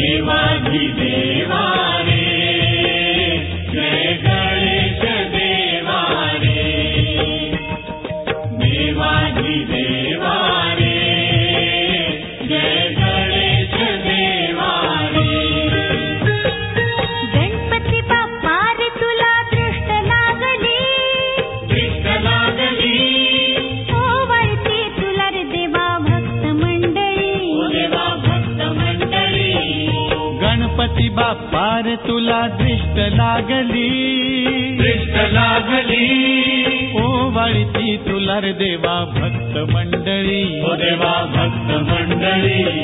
देवाधिदेवा रे, जय गणेश देवा रे, देवाधिदेवा रे, जय गणेश देवा रे. गणपती बाप्पा रे तुला दृष्ट लागली, दृष्ट लागली, ओवाळती तुला रे देवा भक्त मंडळी, ओ देवा भक्त मंडळी. गणपती बाप्पा रे तुला दृष्ट लागली, दृष्ट लागली, ओवाळती तुला रे देवा भक्त मंडळी, ओ देवा भक्त मंडळी.